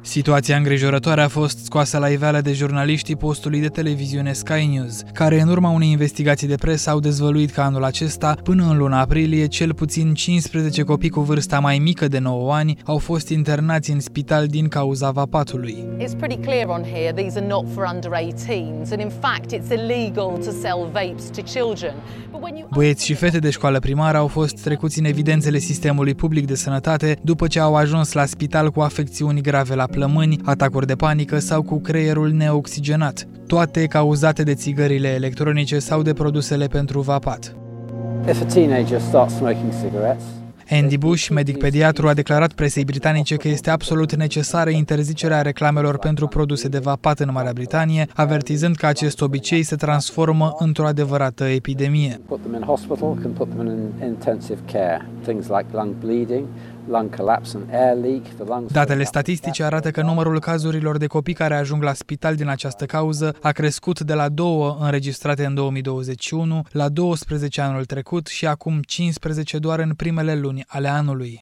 Situația îngrijorătoare a fost scoasă la iveală de jurnaliștii postului de televiziune Sky News, care în urma unei investigații de presă au dezvăluit că anul acesta, până în luna aprilie, cel puțin 15 copii cu vârsta mai mică de 9 ani au fost internați în spital din cauza vapatului. It's pretty clear on here these are not for under 18s and in fact it's illegal to sell vapes to children. Băieți și fete de școală primară au fost trecuți în evidențele sistemului public de sănătate după ce au ajuns la spital cu afecțiuni grave la plămâni, atacuri de panică sau cu creierul neoxigenat, toate cauzate de țigările electronice sau de produsele pentru vapat. If a teenager starts smoking cigarettes, Andy Bush, medic pediatru, a declarat presei britanice că este absolut necesară interzicerea reclamelor pentru produse de vapat în Marea Britanie, avertizând că acest obicei se transformă într-o adevărată epidemie. put them in hospital, can put them in intensive care. Things like lung bleeding, lung collapse and air leak. Datele statistice arată că numărul cazurilor de copii care ajung la spital din această cauză a crescut de la 2 înregistrate în 2021 la 12 anul trecut și acum 15 doar în primele luni ale anului.